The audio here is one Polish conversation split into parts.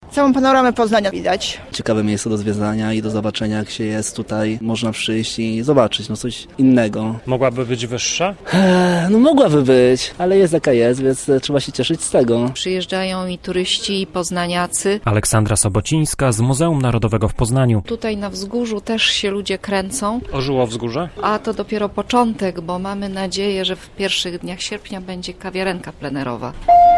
Całą panoramę Poznania widać. Ciekawe miejsce do zwiedzania i do zobaczenia, jak się jest tutaj. Można przyjść i zobaczyć, coś innego. Mogłaby być wyższa? Mogłaby być, ale jest jaka jest, więc trzeba się cieszyć z tego. Przyjeżdżają i turyści, i poznaniacy. Aleksandra Sobocińska z Muzeum Narodowego w Poznaniu. Tutaj na wzgórzu też się ludzie kręcą. Ożyło wzgórze? A to dopiero początek, bo mamy nadzieję, że w pierwszych dniach sierpnia będzie kawiarenka plenerowa.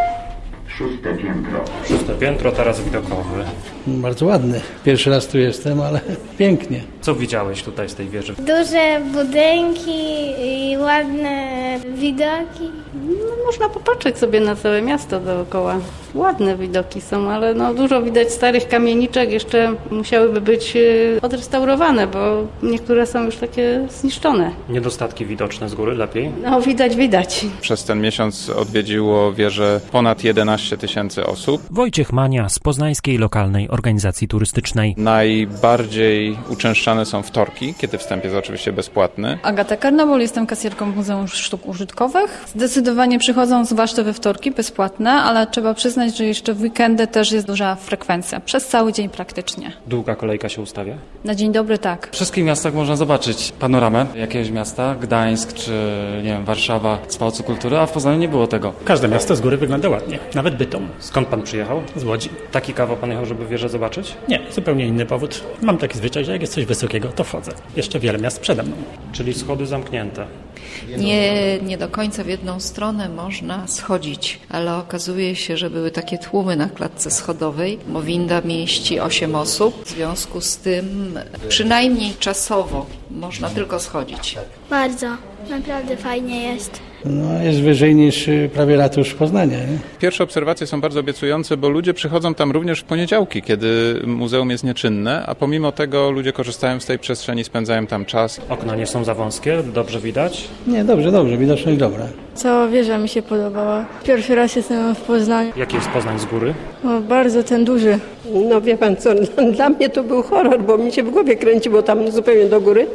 6. piętro. 6. piętro, taras widokowy. Bardzo ładny. Pierwszy raz tu jestem, ale pięknie. Co widziałeś tutaj z tej wieży? Duże budynki i ładne widoki. Można popatrzeć sobie na całe miasto dookoła. Ładne widoki są, ale dużo widać starych kamieniczek. Jeszcze musiałyby być odrestaurowane, bo niektóre są już takie zniszczone. Niedostatki widoczne z góry lepiej? Widać. Przez ten miesiąc odwiedziło wieżę ponad 11 000 osób. Wojciech Mania z Poznańskiej Lokalnej Organizacji Turystycznej. Najbardziej uczęszczane są wtorki, kiedy wstęp jest oczywiście bezpłatny. Agata Karnowol, jestem kasjerką w Muzeum Sztuk Użytkowych. Zdecydowanie przychodzą zwłaszcza we wtorki bezpłatne, ale trzeba przyznać, że jeszcze w weekendy też jest duża frekwencja. Przez cały dzień praktycznie. Długa kolejka się ustawia? Na dzień dobry tak. W wszystkich miastach można zobaczyć panoramę jakiegoś miasta, Gdańsk czy Warszawa z Pałacu Kultury, a w Poznaniu nie było tego. Każde miasto z góry wygląda ładnie, nawet Bytom. Skąd pan przyjechał? Z Łodzi. Taki kawał pan jechał, żeby wieżę zobaczyć? Nie, zupełnie inny powód. Mam taki zwyczaj, że jak jest coś wysokiego, to wchodzę. Jeszcze wiele miast przede mną. Czyli schody zamknięte. Nie do końca w jedną stronę można schodzić, ale okazuje się, że były takie tłumy na klatce schodowej, bo winda mieści 8 osób. W związku z tym przynajmniej czasowo można tylko schodzić. Bardzo, naprawdę fajnie jest. Jest wyżej niż prawie ratusz Poznania. Nie? Pierwsze obserwacje są bardzo obiecujące, bo ludzie przychodzą tam również w poniedziałki, kiedy muzeum jest nieczynne, a pomimo tego ludzie korzystają z tej przestrzeni, spędzają tam czas. Okna nie są za wąskie? Dobrze widać? Nie, dobrze, widoczność dobra. Cała wieża mi się podobała. Pierwszy raz jestem w Poznaniu. Jaki jest Poznań z góry? Bardzo ten duży. Wie pan co, dla mnie to był horror, bo mi się w głowie kręciło tam zupełnie do góry.